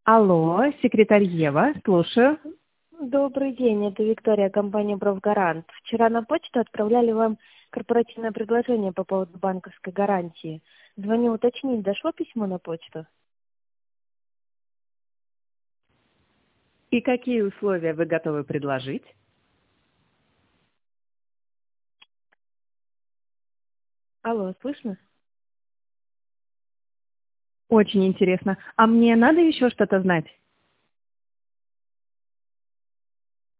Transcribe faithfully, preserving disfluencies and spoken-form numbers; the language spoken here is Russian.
Алло, секретарь Ева, слушаю. Добрый день, это Виктория, компания «Профгарант». Вчера на почту отправляли вам корпоративное предложение по поводу банковской гарантии. Звоню уточнить, дошло письмо на почту? И какие условия вы готовы предложить? Алло, слышно? Очень интересно. А мне надо еще что-то знать?